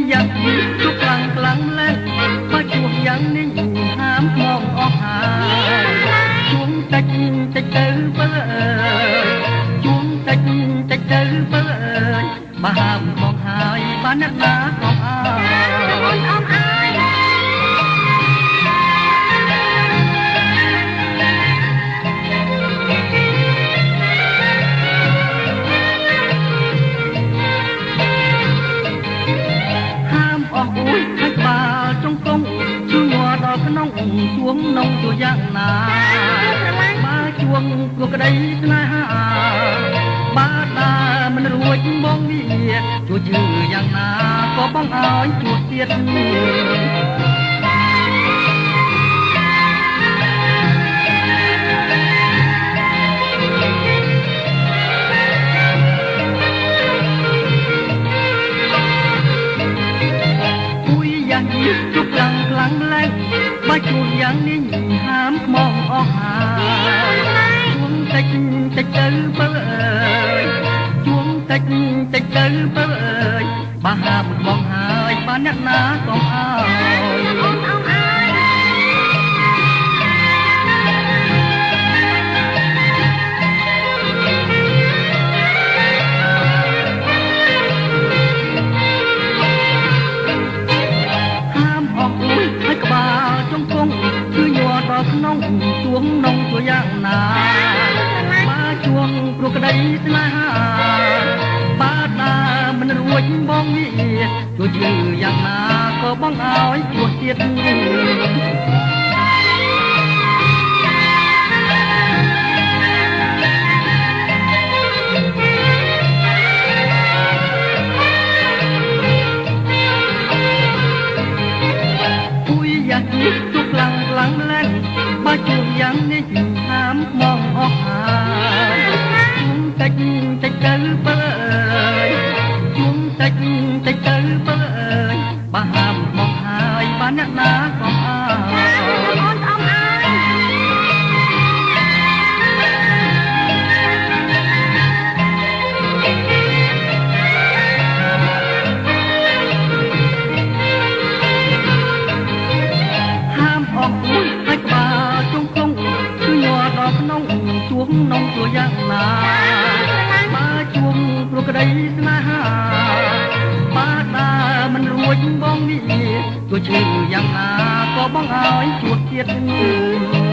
យ៉ាងជុកខ្លាំងខ្លាំងឡើងបើជួបយ៉ាងនេះហាមមកអស់ហើយជួងតិចតិចទៅបើជួងតិចតិចទៅបើបើហាមមកហើយបើអ្នកណាក៏អើយអមអើយអស់អួយហើយក្បាលចុងកងជួយងល់ដល់ក្នុងជួងនងជួយយ៉ាងណាបើជួងគួរក្តីស្នេហាបើតាមិនរួចមកវាជួយជឿយ៉ាងណាក៏បងឲ្យជួបទៀតជុកខ្លាំងខ្លាំងឡើងបើជួបយ៉ាងនេះហាមខ្មងអស់ហើយជួងតិចតិចទៅបើជួងតិចតិចទៅបើបើហាមខ្មងហើយបើអ្នកណាក៏អើយអមអើយហើយក្បាលចុងកងគឺញ័រដល់ក្នុងជួងនងជួយយ៉ាងណាបើជួងព្រោះក្តីស្នេហាបើតាមិនរួចបងវាជួយជឿយ៉ាងណាក៏បងឲ្យជួបទៀតយ៉ាងនេះជុកខ្លាំងខ្លាំងឡើងបើជួបយ៉ាងនេះហាមមកអស់ហើយជួងតិចតិចទៅបើជួងតិចតិចទៅបើបើហាមមកហើយបើអ្នកណាក៏អើយអូនអមអើយហើយក្បាលជុងគង់គឺញ័រដល់ក្នុងជួងនងជួយយ៉ាងណាបើជួងព្រោះក្តីស្នេហាបើតាមិនរួចបងនេះជួយជឿយ៉ាងណាក៏បងឲ្យជួបទៀត